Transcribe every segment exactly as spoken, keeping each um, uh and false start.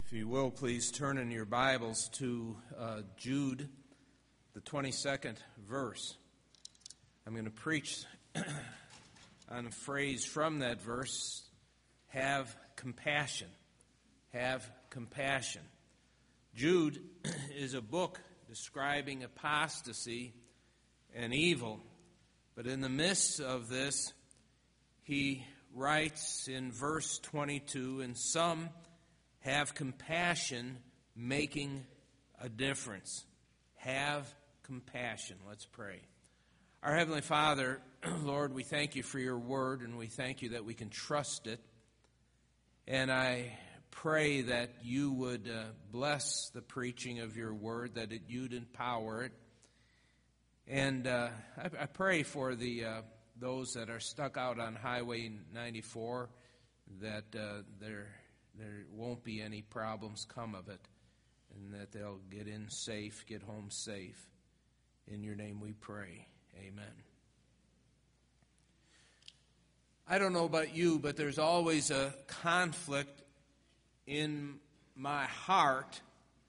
If you will, please turn in your Bibles to uh, Jude, the twenty-second verse. I'm going to preach on a phrase from that verse, have compassion. Have compassion. Jude is a book describing apostasy and evil, but in the midst of this, he writes in verse twenty-two, and some have compassion, making a difference. Have compassion. Let's pray. Our Heavenly Father, Lord, we thank you for your word, and we thank you that we can trust it. And I pray that you would uh, bless the preaching of your word, that it, you'd empower it. And uh, I, I pray for the uh, those that are stuck out on Highway ninety-four, that uh, they're there won't be any problems come of it, and that they'll get in safe, get home safe. In your name we pray. Amen. I don't know about you, but there's always a conflict in my heart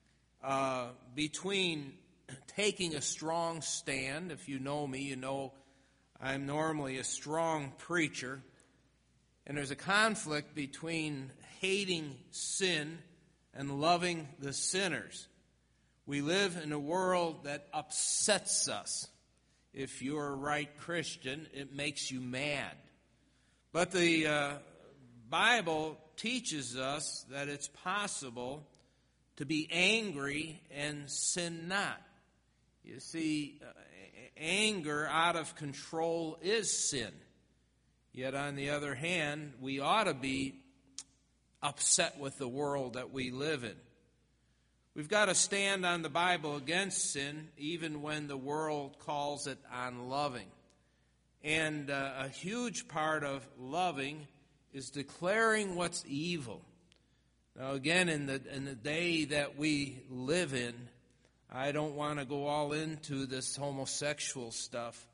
uh, between taking a strong stand. If you know me, you know I'm normally a strong preacher. And there's a conflict between hating sin and loving the sinners. We live in a world that upsets us. If you're a right Christian, it makes you mad. But the uh, Bible teaches us that it's possible to be angry and sin not. You see, uh, anger out of control is sin. Yet on the other hand, we ought to be upset with the world that we live in. We've got to stand on the Bible against sin, even when the world calls it unloving. And uh, a huge part of loving is declaring what's evil. Now again, in the in the day that we live in, I don't want to go all into this homosexual stuff,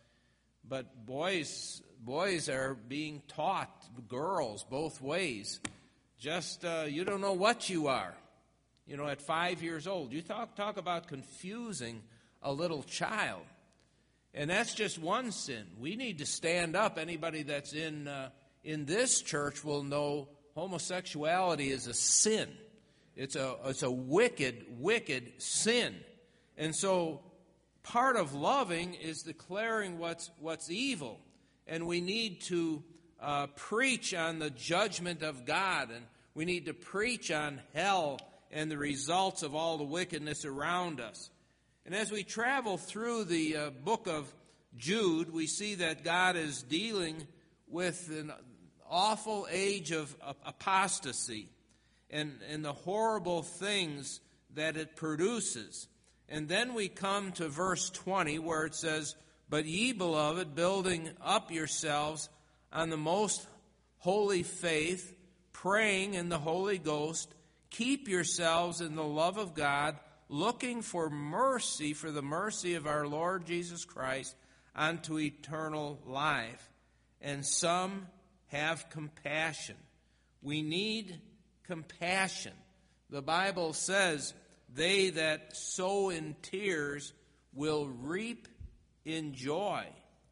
but boys boys are being taught, girls, both ways. Just, uh, you don't know what you are. You know, at five years old. You talk talk about confusing a little child. And that's just one sin. We need to stand up. Anybody that's in uh, in this church will know homosexuality is a sin. It's a it's a wicked, wicked sin. And so part of loving is declaring what's what's evil. And we need to uh, preach on the judgment of God, and we need to preach on hell and the results of all the wickedness around us. And as we travel through the uh, book of Jude, we see that God is dealing with an awful age of apostasy and, and the horrible things that it produces. And then we come to verse twenty, where it says, "But ye, beloved, building up yourselves on the most holy faith, praying in the Holy Ghost, keep yourselves in the love of God, looking for mercy, for the mercy of our Lord Jesus Christ, unto eternal life." And some have compassion. We need compassion. The Bible says, "They that sow in tears will reap in joy.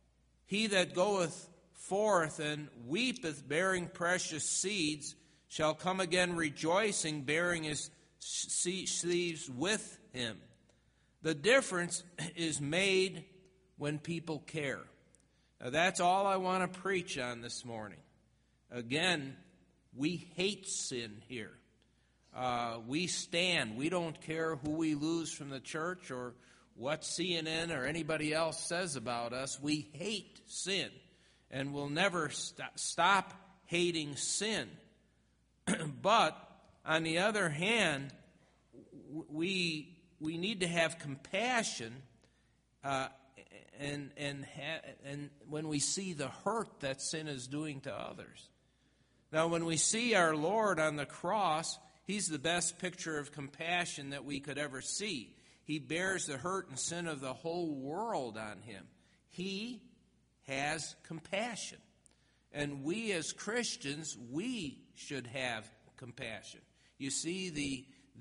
He that goeth forth and weepeth, bearing precious seeds, shall come again rejoicing, bearing his sheaves with him." The difference is made when people care. Now, that's all I want to preach on this morning. Again, we hate sin here. Uh, we stand. We don't care who we lose from the church or what C N N or anybody else says about us. We hate sin, and we'll never st- stop hating sin. But on the other hand, we we need to have compassion, uh, and and ha- and when we see the hurt that sin is doing to others. Now, when we see our Lord on the cross, He's the best picture of compassion that we could ever see. He bears the hurt and sin of the whole world on Him. He has compassion. And we as Christians, we should have compassion. You see, the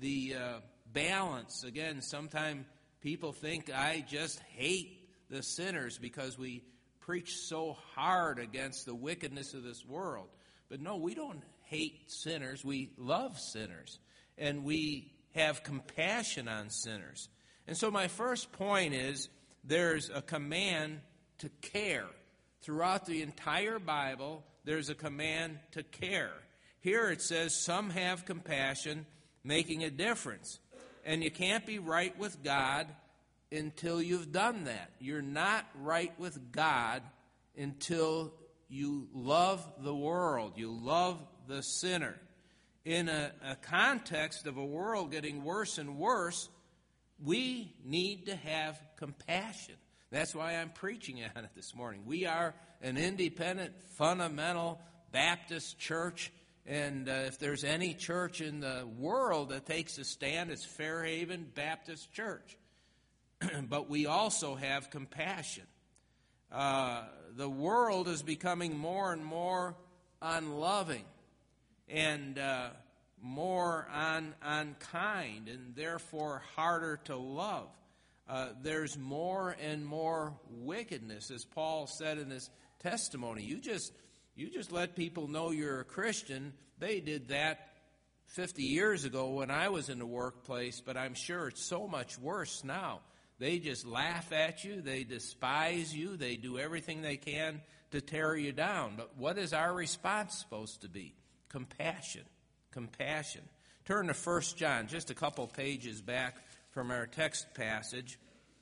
the uh, balance. Again, sometimes people think I just hate the sinners because we preach so hard against the wickedness of this world. But no, we don't hate sinners. We love sinners. And we have compassion on sinners. And so my first point is there's a command to care. Throughout the entire Bible, there's a command to care. Here it says some have compassion, making a difference. And you can't be right with God until you've done that. You're not right with God until you love the world. You love the sinner. In a, a context of a world getting worse and worse, we need to have compassion. That's why I'm preaching on it this morning. We are an independent, fundamental Baptist church. And uh, if there's any church in the world that takes a stand, it's Fairhaven Baptist Church. But we also have compassion. Uh, the world is becoming more and more unloving and uh, more un- unkind and therefore harder to love. Uh, there's more and more wickedness, as Paul said in his testimony. You just you just let people know you're a Christian. They did that fifty years ago when I was in the workplace, but I'm sure it's so much worse now. They just laugh at you. They despise you. They do everything they can to tear you down. But what is our response supposed to be? Compassion. Compassion. Turn to First John, just a couple pages back from our text passage.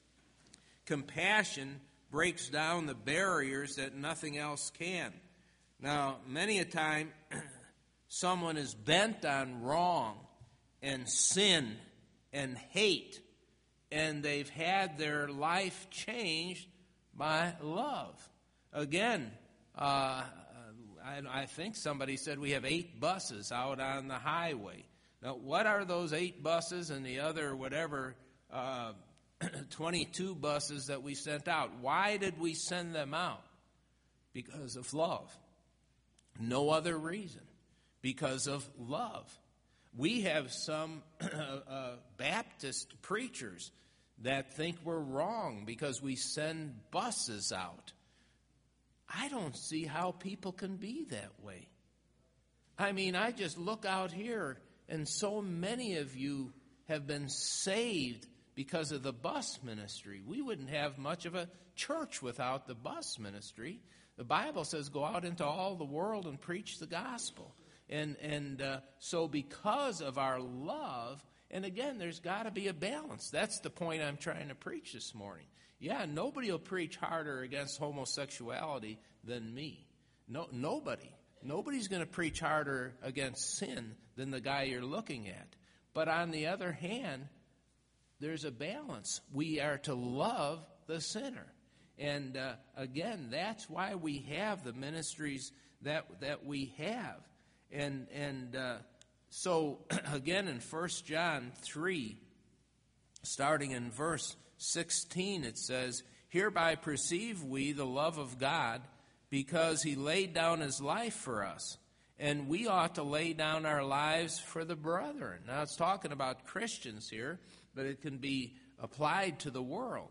Compassion breaks down the barriers that nothing else can. Now, many a time, someone is bent on wrong and sin and hate, and they've had their life changed by love. Again, uh, I, I think somebody said we have eight buses out on the highway. Now, what are those eight buses and the other whatever uh, twenty-two buses that we sent out? Why did we send them out? Because of love. No other reason. Because of love. We have some uh, Baptist preachers that think we're wrong because we send buses out. I don't see how people can be that way. I mean, I just look out here, and so many of you have been saved because of the bus ministry. We wouldn't have much of a church without the bus ministry. The Bible says go out into all the world and preach the gospel. And and uh, so because of our love, and again, there's got to be a balance. That's the point I'm trying to preach this morning. Yeah, nobody will preach harder against homosexuality than me. No, nobody. Nobody's going to preach harder against sin than the guy you're looking at. But on the other hand, there's a balance. We are to love the sinner. And uh, again, that's why we have the ministries that that we have. And and uh, so, again, in First John three, starting in verse sixteen, it says, "Hereby perceive we the love of God, because he laid down his life for us, and we ought to lay down our lives for the brethren." Now, it's talking about Christians here, but it can be applied to the world.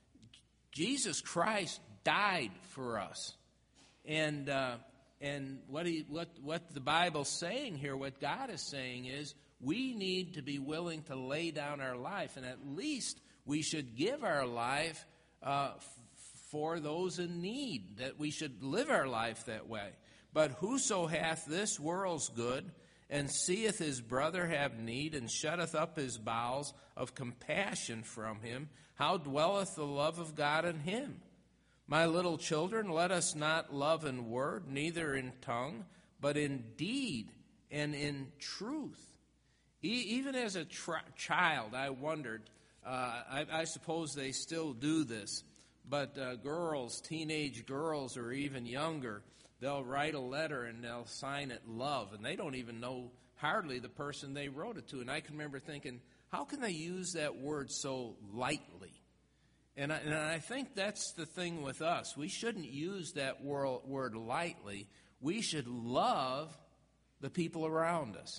Jesus Christ died for us. And uh, and what he what what the Bible's saying here, what God is saying is we need to be willing to lay down our life, and at least we should give our life uh, f- for those in need, that we should live our life that way. But whoso hath this world's good, and seeth his brother have need, and shutteth up his bowels of compassion from him, how dwelleth the love of God in him? My little children, let us not love in word, neither in tongue, but in deed and in truth. E- even as a tri- child, I wondered, uh, I, I suppose they still do this, but uh, girls, teenage girls or even younger, they'll write a letter and they'll sign it love, and they don't even know hardly the person they wrote it to. And I can remember thinking, how can they use that word so lightly? And I, and I think that's the thing with us. We shouldn't use that word, word lightly. We should love the people around us.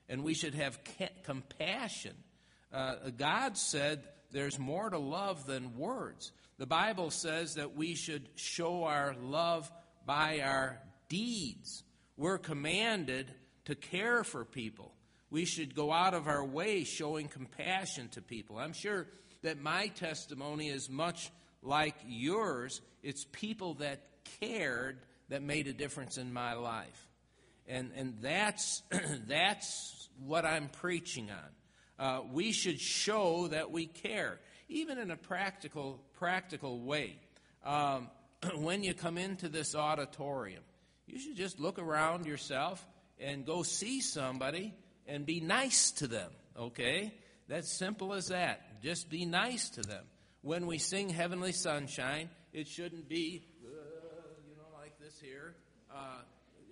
and we should have ca- compassion. Uh, God said there's more to love than words. The Bible says that we should show our love by our deeds. We're commanded to care for people. We should go out of our way showing compassion to people. I'm sure that my testimony is much like yours. It's people that cared that made a difference in my life. And and that's that's what I'm preaching on. Uh, we should show that we care, even in a practical practical way. Um, when you come into this auditorium, you should just look around yourself and go see somebody and be nice to them, okay? That's simple as that. Just be nice to them. When we sing Heavenly Sunshine, it shouldn't be, uh, you know, like this here. Uh,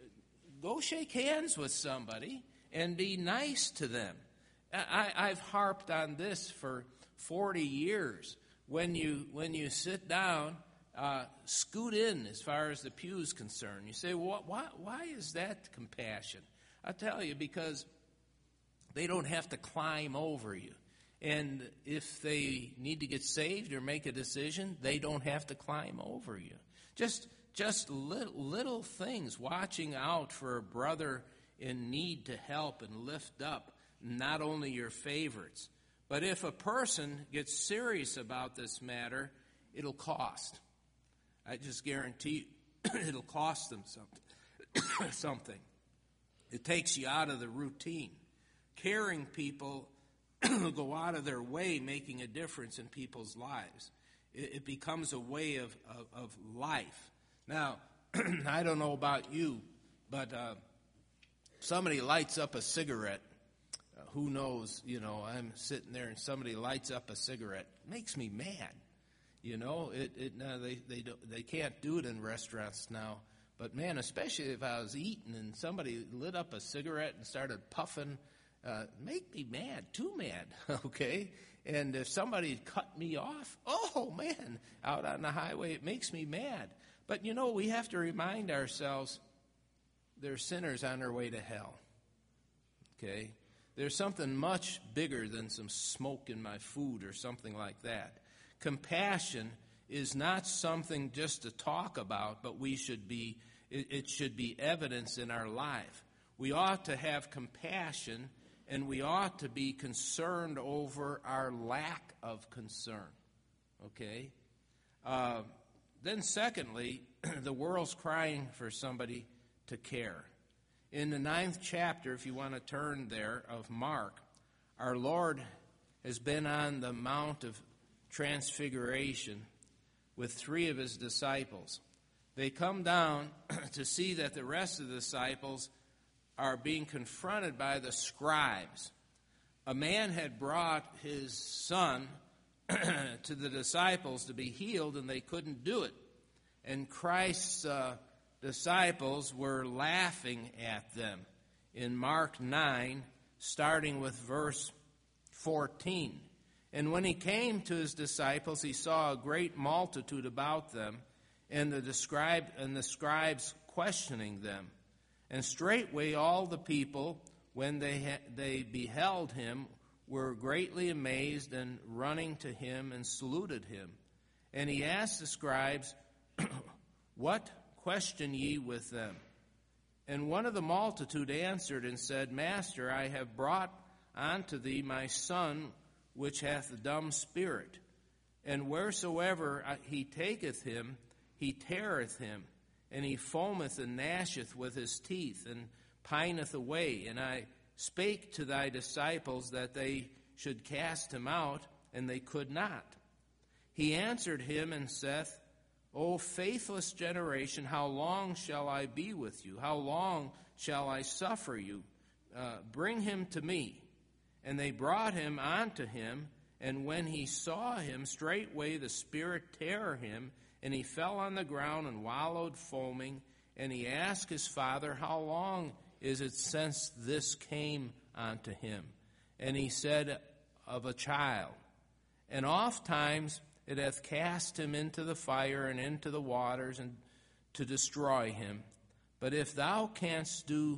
go shake hands with somebody and be nice to them. I, I've harped on this for forty years. When you when you sit down, uh, scoot in as far as the pew is concerned. You say, well, why, why is that compassion? I'll tell you, because they don't have to climb over you. And if they need to get saved or make a decision, they don't have to climb over you. Just just little, little things, watching out for a brother in need to help and lift up not only your favorites. But if a person gets serious about this matter, it'll cost. I just guarantee you, it'll cost them something. something. It takes you out of the routine. Caring people go out of their way, making a difference in people's lives. It, it becomes a way of, of, of life. Now, I don't know about you, but uh, somebody lights up a cigarette. Uh, who knows, you know, I'm sitting there and somebody lights up a cigarette. It makes me mad. You know, it, it no, they they don't, they can't do it in restaurants now. But man, especially if I was eating and somebody lit up a cigarette and started puffing, uh, make me mad, too mad, okay? And if somebody cut me off, oh man, out on the highway, it makes me mad. But you know, we have to remind ourselves they're sinners on their way to hell, okay? There's something much bigger than some smoke in my food or something like that. Compassion is not something just to talk about, but we should be, it, it should be evidence in our life. We ought to have compassion, and we ought to be concerned over our lack of concern, okay? Uh, then secondly, the world's crying for somebody to care. In the ninth chapter, if you want to turn there, of Mark, our Lord has been on the Mount of Transfiguration with three of his disciples. They come down to see that the rest of the disciples are being confronted by the scribes. A man had brought his son to the disciples to be healed, and they couldn't do it. And Christ's uh, disciples were laughing at them. In Mark nine, starting with verse fourteen. And when he came to his disciples, he saw a great multitude about them, and the scribe and the scribes questioning them. And straightway all the people, when they ha- they beheld him, were greatly amazed, and running to him and saluted him. And he asked the scribes, What question ye with them? And one of the multitude answered and said, Master, I have brought unto thee my son, which hath a dumb spirit. And wheresoever he taketh him, he teareth him, and he foameth and gnasheth with his teeth, and pineth away. And I spake to thy disciples that they should cast him out, and they could not. He answered him and saith, O faithless generation, how long shall I be with you? How long shall I suffer you? Uh, bring him to me. And they brought him unto him, and when he saw him, straightway the spirit tare him, and he fell on the ground and wallowed foaming. And he asked his father, How long is it since this came unto him? And he said, Of a child. And oft times it hath cast him into the fire and into the waters, and to destroy him. But if thou canst do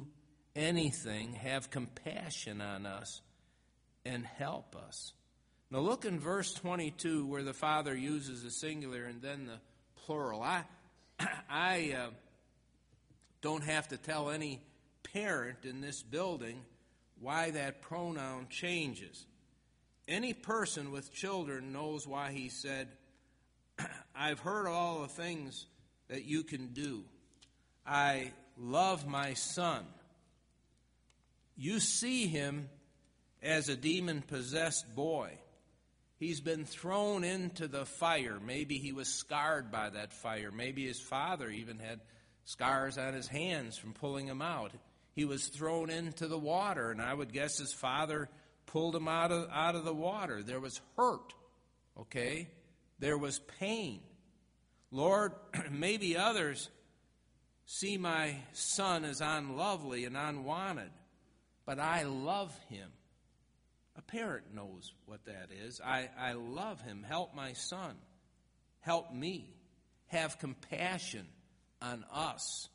anything, have compassion on us and help us. Now look in verse twenty-two where the Father uses the singular and then the plural. I, I uh, don't have to tell any parent in this building why that pronoun changes. Any person with children knows why he said, I've heard all the things that you can do. I love my son. You see him as a demon-possessed boy. He's been thrown into the fire. Maybe he was scarred by that fire. Maybe his father even had scars on his hands from pulling him out. He was thrown into the water, and I would guess his father pulled him out of, out of the water. There was hurt, okay? There was pain. Lord, maybe others see my son as unlovely and unwanted, but I love him. A parent knows what that is. I, I love him. Help my son. Help me. Have compassion on us.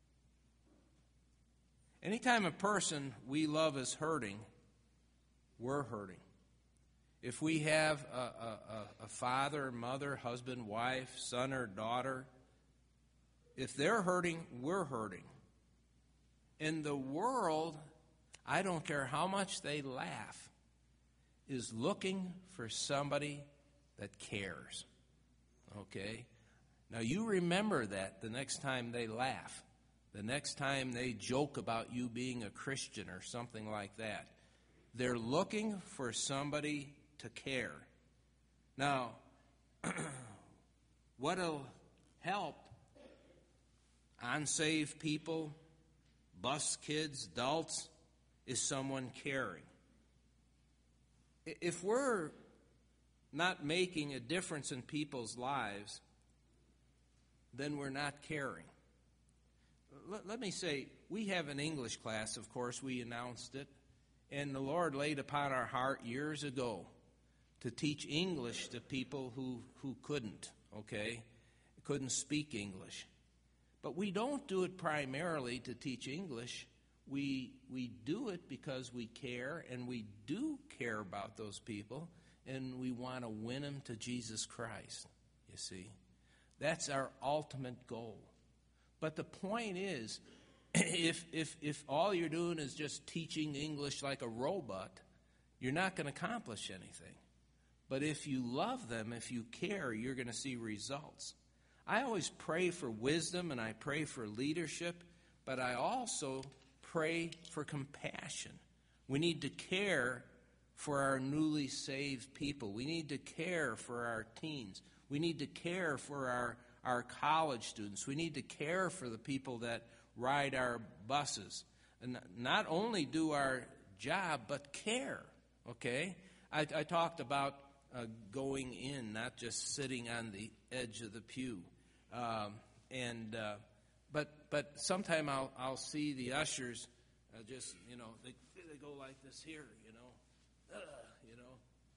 Anytime a person we love is hurting, we're hurting. If we have a, a, a father, mother, husband, wife, son, or daughter, if they're hurting, we're hurting. In the world, I don't care how much they laugh, is looking for somebody that cares. Okay? Now you remember that the next time they laugh, the next time they joke about you being a Christian or something like that. They're looking for somebody to care. Now, what'll help unsaved people, bus kids, adults, is someone caring. If we're not making a difference in people's lives, then we're not caring. Let, let me say, we have an English class, of course, we announced it, and the Lord laid upon our heart years ago to teach English to people who, who couldn't, okay, couldn't speak English. But we don't do it primarily to teach English. We we do it because we care, and we do care about those people, and we want to win them to Jesus Christ, you see. That's our ultimate goal. But the point is, if if if all you're doing is just teaching English like a robot, you're not going to accomplish anything. But if you love them, if you care, you're going to see results. I always pray for wisdom and I pray for leadership, but I also pray for compassion. We need to care for our newly saved people. We need to care for our teens. We need to care for our, our college students. We need to care for the people that ride our buses. And not only do our job, but care, okay? I, I talked about uh, going in, not just sitting on the edge of the pew. Um, and uh, but but sometime I'll I'll see the ushers uh, just you know they they go like this here you know uh, you know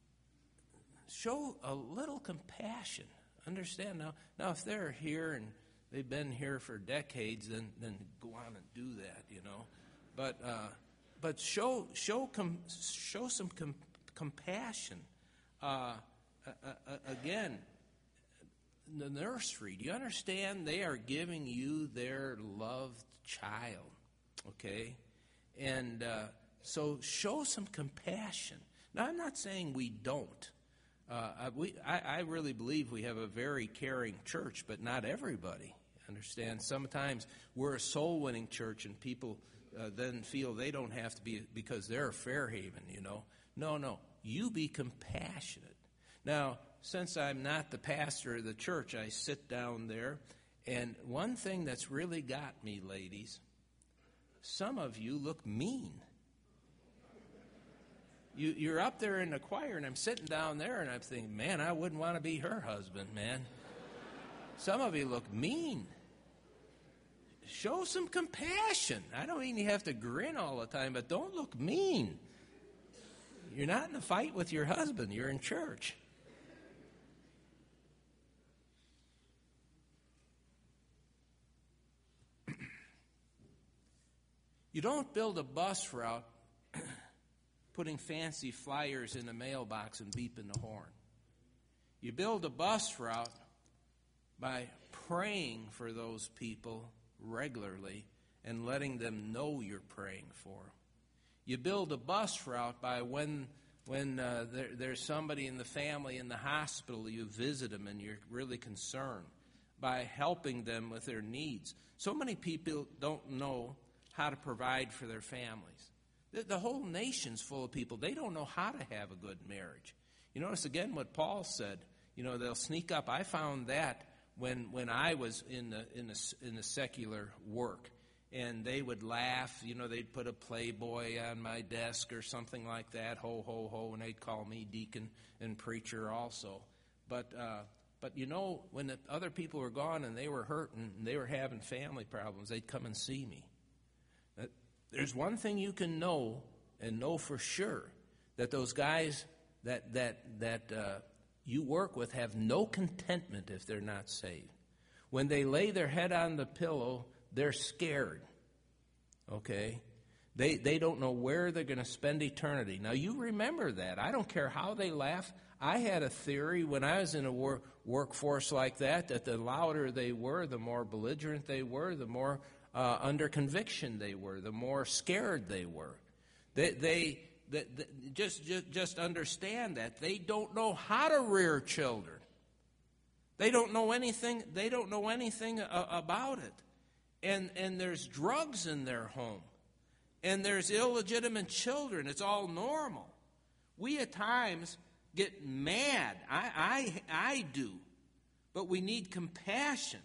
show a little compassion. Understand now now if they're here and they've been here for decades, then then go on and do that you know, but uh, but show show com- show some com- compassion. Uh, uh, uh, again. The nursery, do you understand? They are giving you their loved child, okay? And uh, so show some compassion. Now, I'm not saying we don't. Uh, we, I, I really believe we have a very caring church, but not everybody, understand? Sometimes we're a soul-winning church, and people uh, then feel they don't have to be because they're a Fairhaven, you know. No, no, you be compassionate. Now, since I'm not the pastor of the church, I sit down there, and one thing that's really got me, ladies, some of you look mean. You, you're up there in the choir, and I'm sitting down there, and I'm thinking, man, I wouldn't want to be her husband, man. Some of you look mean. Show some compassion. I don't mean you have to grin all the time, but don't look mean. You're not in a fight with your husband. You're in church. You don't build a bus route putting fancy flyers in the mailbox and beeping the horn. You build a bus route by praying for those people regularly and letting them know you're praying for them. You build a bus route by when when uh, there, there's somebody in the family in the hospital, you visit them and you're really concerned, by helping them with their needs. So many people don't know how to provide for their families. The, the whole nation's full of people. They don't know how to have a good marriage. You notice again what Paul said. You know, they'll sneak up. I found that when when I was in the in the in the secular work, and they would laugh. You know, they'd put a Playboy on my desk or something like that. Ho ho ho, and they'd call me deacon and preacher also. But uh, but you know, when the other people were gone and they were hurting and they were having family problems, they'd come and see me. There's one thing you can know and know for sure, that those guys that that that uh, you work with have no contentment if they're not saved. When they lay their head on the pillow, they're scared. Okay? They they don't know where they're going to spend eternity. Now, you remember that. I don't care how they laugh. I had a theory when I was in a work, workforce like that, that the louder they were, the more belligerent they were, the more uh, under conviction they were, the more scared they were. They, they, they, they just, just, just understand that. They don't know how to rear children. They don't know anything, they don't know anything a, about it. And, and there's drugs in their home. And there's illegitimate children. It's all normal. We at times get mad. I, I, I do. But we need compassion.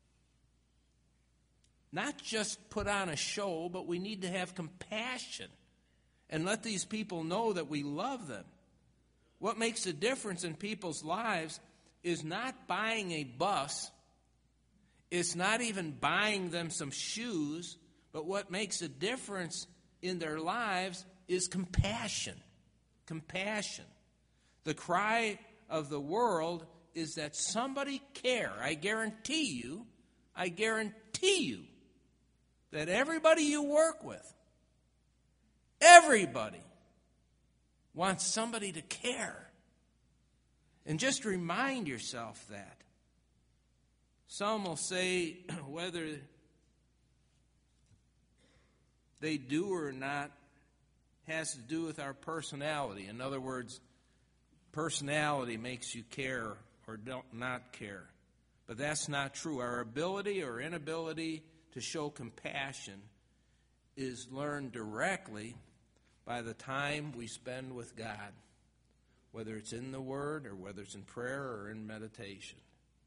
Not just put on a show, but we need to have compassion and let these people know that we love them. What makes a difference in people's lives is not buying a bus. It's not even buying them some shoes. But what makes a difference in their lives is compassion. Compassion. The cry of the world is that somebody care. I guarantee you, I guarantee you, that everybody you work with, everybody wants somebody to care. And just remind yourself that. Some will say whether they do or not has to do with our personality. In other words, personality makes you care or don't not care. But that's not true. Our ability or inability to show compassion is learned directly by the time we spend with God, whether it's in the Word or whether it's in prayer or in meditation.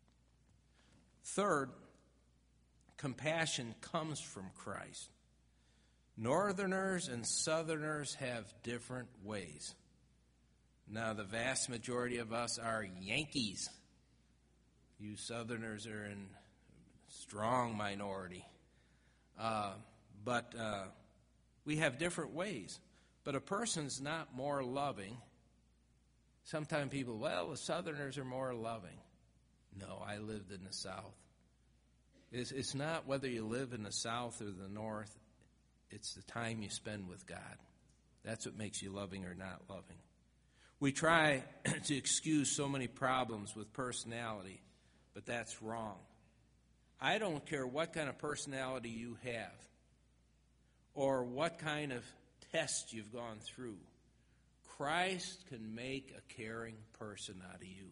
Third, compassion comes from Christ. Northerners and Southerners have different ways. Now, the vast majority of us are Yankees. You Southerners are in strong minority. Uh, but uh, we have different ways. But a person's not more loving. Sometimes people, well, the Southerners are more loving. No, I lived in the South. It's, it's not whether you live in the South or the North. It's the time you spend with God. That's what makes you loving or not loving. We try to excuse so many problems with personality, but that's wrong. I don't care what kind of personality you have or what kind of test you've gone through. Christ can make a caring person out of you.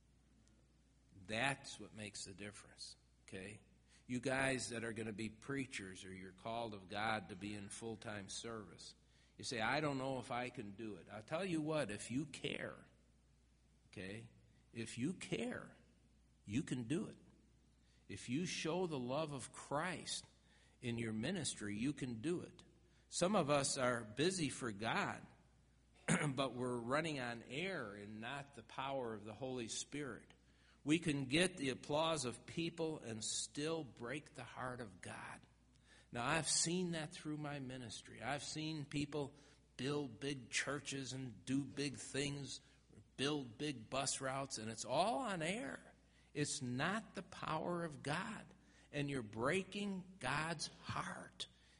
That's what makes the difference, okay? You guys that are going to be preachers or you're called of God to be in full-time service, you say, I don't know if I can do it. I'll tell you what, if you care, okay, if you care, you can do it. If you show the love of Christ in your ministry, you can do it. Some of us are busy for God, but we're running on air and not the power of the Holy Spirit. We can get the applause of people and still break the heart of God. Now, I've seen that through my ministry. I've seen people build big churches and do big things, build big bus routes, and it's all on air. It's not the power of God. And you're breaking God's heart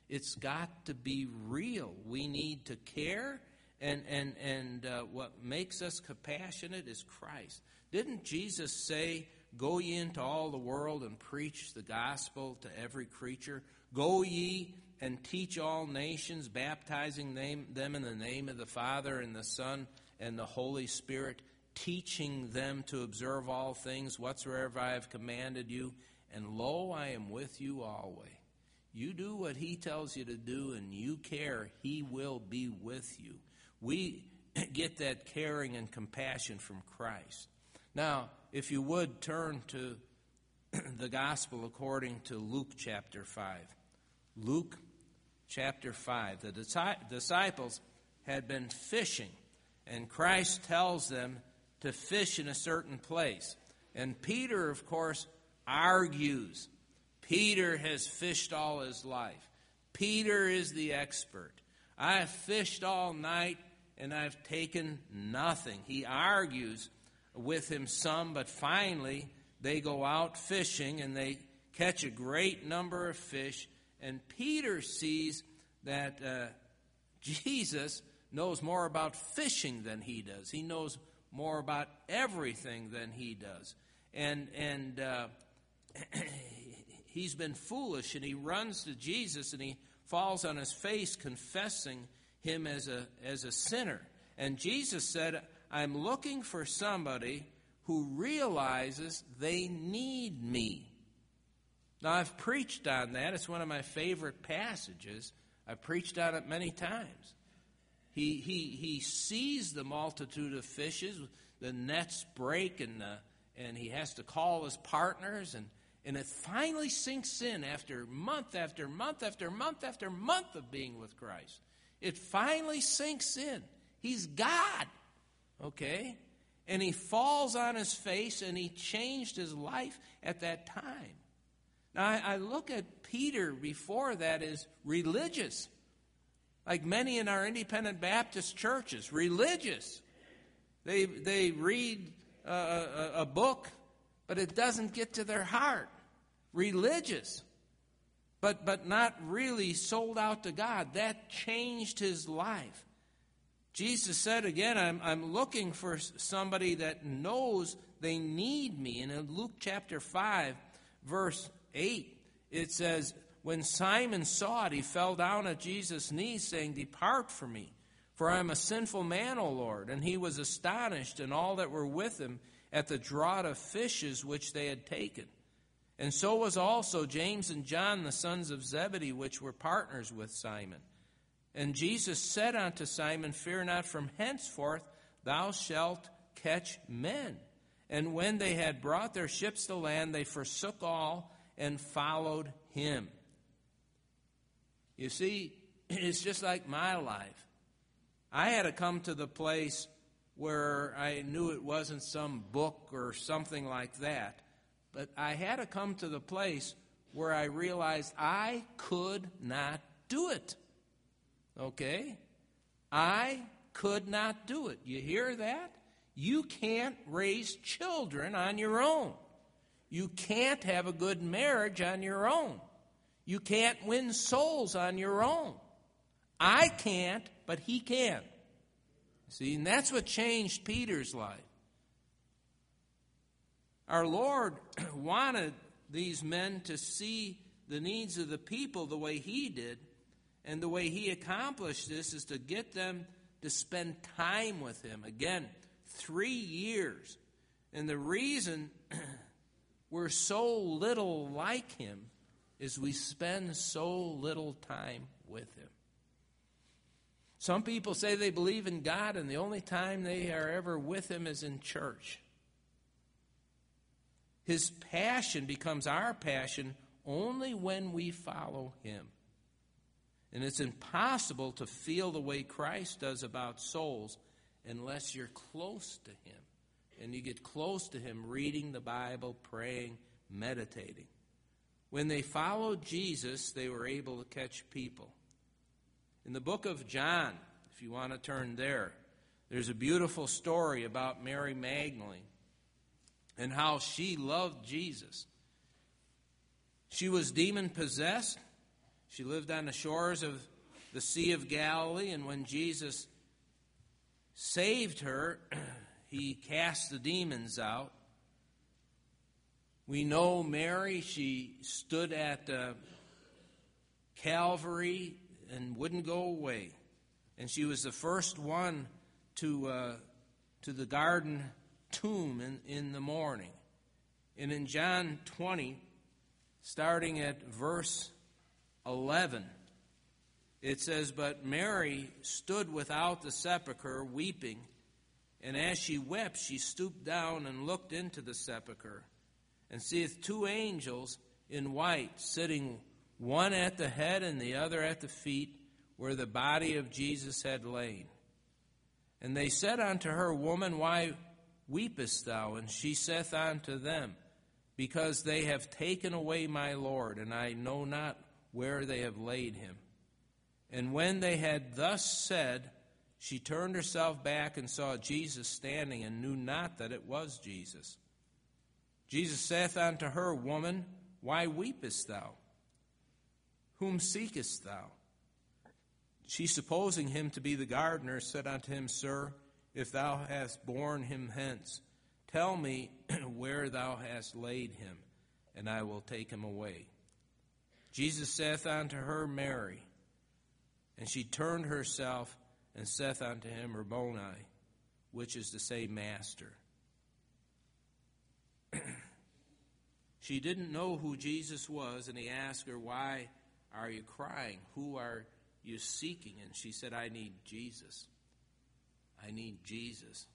It's got to be real. We need to care, and, and, and uh, what makes us compassionate is Christ. Didn't Jesus say, "Go ye into all the world and preach the gospel to every creature? Go ye and teach all nations, baptizing them, them in the name of the Father and the Son and the Holy Spirit, teaching them to observe all things whatsoever I have commanded you. And lo, I am with you always." You do what he tells you to do and you care, he will be with you. We get that caring and compassion from Christ. Now, if you would turn to the gospel according to Luke chapter five. Luke chapter five. The disciples had been fishing, and Christ tells them to fish in a certain place. And Peter, of course, argues. Peter has fished all his life. Peter is the expert. I have fished all night and I've taken nothing. He argues with him some, but finally they go out fishing and they catch a great number of fish. And Peter sees that uh, Jesus knows more about fishing than he does. He knows more about everything than he does. And, and uh, he's been foolish, and he runs to Jesus and he falls on his face confessing him as a as a sinner. And Jesus said, "I'm looking for somebody who realizes they need me." Now, I've preached on that. It's one of my favorite passages. I've preached on it many times. He he he sees the multitude of fishes, the nets break, and the, and he has to call his partners, and And it finally sinks in after month after month after month after month of being with Christ. It finally sinks in. He's God, okay? And he falls on his face, and he changed his life at that time. Now, I, I look at Peter before that as religious, like many in our independent Baptist churches, religious. They, they read a, a, a book, but it doesn't get to their heart. Religious, but but not really sold out to God. That changed his life. Jesus said again, I'm, I'm looking for somebody that knows they need me. And in Luke chapter five, verse eight, it says, "When Simon saw it, he fell down at Jesus' knees, saying, 'Depart from me, for I am a sinful man, O Lord.' And he was astonished, and all that were with him, at the draught of fishes which they had taken. And so was also James and John, the sons of Zebedee, which were partners with Simon. And Jesus said unto Simon, Fear not, from henceforth thou shalt catch men. And when they had brought their ships to land, they forsook all and followed him." You see, it's just like my life. I had to come to the place where I knew it wasn't some book or something like that. But I had to come to the place where I realized I could not do it. Okay? I could not do it. You hear that? You can't raise children on your own. You can't have a good marriage on your own. You can't win souls on your own. I can't, but he can. See, and that's what changed Peter's life. Our Lord wanted these men to see the needs of the people the way he did, and the way he accomplished this is to get them to spend time with him. Again, three years. And the reason we're so little like him is we spend so little time with him. Some people say they believe in God, and the only time they are ever with him is in church. His passion becomes our passion only when we follow him. And it's impossible to feel the way Christ does about souls unless you're close to him. And you get close to him reading the Bible, praying, meditating. When they followed Jesus, they were able to catch people. In the book of John, if you want to turn there, there's a beautiful story about Mary Magdalene and how she loved Jesus. She was demon-possessed. She lived on the shores of the Sea of Galilee, and when Jesus saved her, he cast the demons out. We know Mary, she stood at uh, Calvary and wouldn't go away. And she was the first one to uh, to the garden tomb in, in the morning. And in John twenty, starting at verse eleven, it says, "But Mary stood without the sepulchre weeping, and as she wept, she stooped down and looked into the sepulchre, and seeth two angels in white sitting, one at the head and the other at the feet, where the body of Jesus had lain. And they said unto her, Woman, why weepest thou? And she saith unto them, Because they have taken away my Lord, and I know not where they have laid him. And when they had thus said, she turned herself back and saw Jesus standing, and knew not that it was Jesus. Jesus saith unto her, Woman, why weepest thou? Whom seekest thou? She, supposing him to be the gardener, said unto him, Sir, if thou hast borne him hence, tell me where thou hast laid him, and I will take him away. Jesus saith unto her, Mary. And she turned herself and saith unto him, Rabboni, which is to say, Master. She didn't know who Jesus was, and he asked her, Why are you crying? Who are you seeking? And she said, I need Jesus. I need Jesus.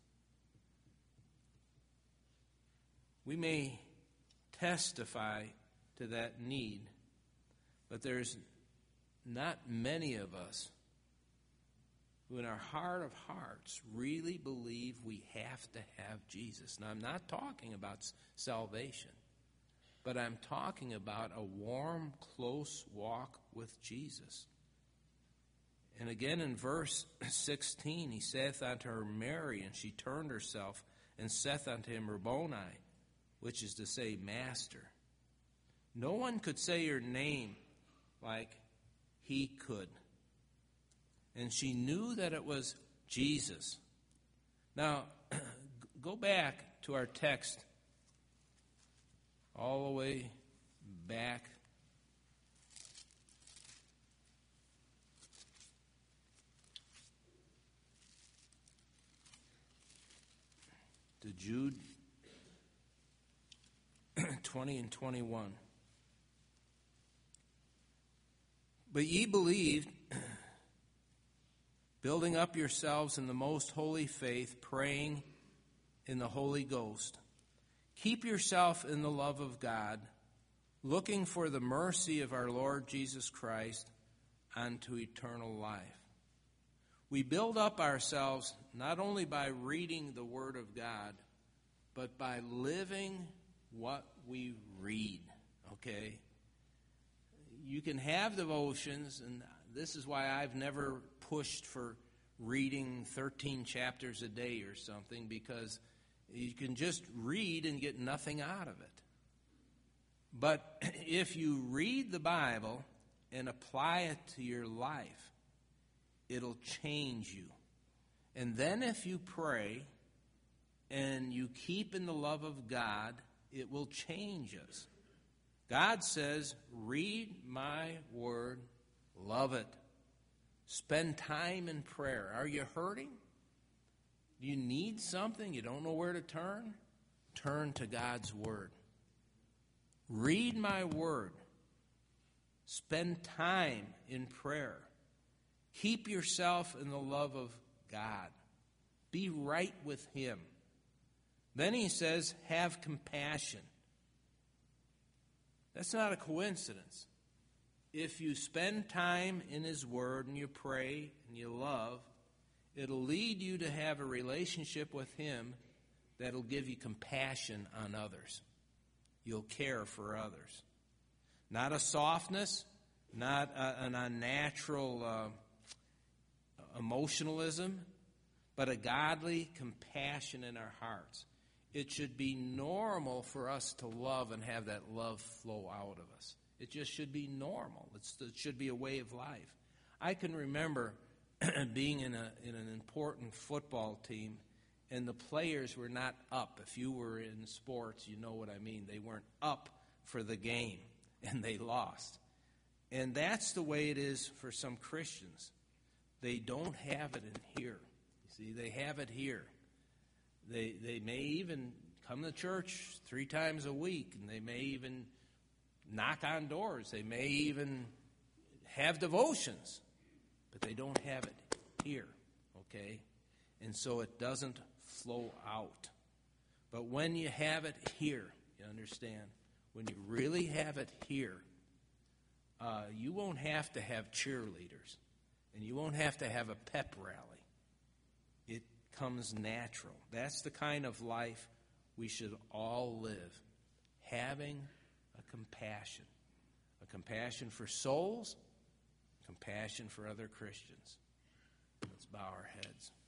We may testify to that need, but there's not many of us who in our heart of hearts really believe we have to have Jesus. Now, I'm not talking about salvation, but I'm talking about a warm, close walk with Jesus. And again in verse sixteen, he saith unto her, Mary, and she turned herself and saith unto him, Rabboni, which is to say, Master. No one could say your name like he could. And she knew that it was Jesus. Now, go back to our text all the way back to Jude twenty and twenty-one. But ye believed, building up yourselves in the most holy faith, praying in the Holy Ghost. Keep yourself in the love of God, looking for the mercy of our Lord Jesus Christ unto eternal life. We build up ourselves not only by reading the Word of God, but by living what we read, okay? You can have devotions, and this is why I've never pushed for reading thirteen chapters a day or something, because you can just read and get nothing out of it. But if you read the Bible and apply it to your life, it'll change you. And then if you pray and you keep in the love of God, it will change us. God says, read my word, love it. Spend time in prayer. Are you hurting? Do you need something? You don't know where to turn? Turn to God's word. Read my word. Spend time in prayer. Keep yourself in the love of God. Be right with him. Then he says, have compassion. That's not a coincidence. If you spend time in his word and you pray and you love, it'll lead you to have a relationship with him that'll give you compassion on others. You'll care for others. Not a softness, not a, an unnatural uh, emotionalism, but a godly compassion in our hearts. It should be normal for us to love and have that love flow out of us. It just should be normal. It's, it should be a way of life. I can remember being in, a, in an important football team, and the players were not up. If you were in sports, you know what I mean. They weren't up for the game, and they lost. And that's the way it is for some Christians. They don't have it in here. You see, they have it here. They, they may even come to church three times a week, and they may even knock on doors. They may even have devotions, but they don't have it here, okay? And so it doesn't flow out. But when you have it here, you understand, when you really have it here, uh, you won't have to have cheerleaders, and you won't have to have a pep rally. It comes natural. That's the kind of life we should all live, having a compassion, a compassion for souls, compassion for other Christians. Let's bow our heads.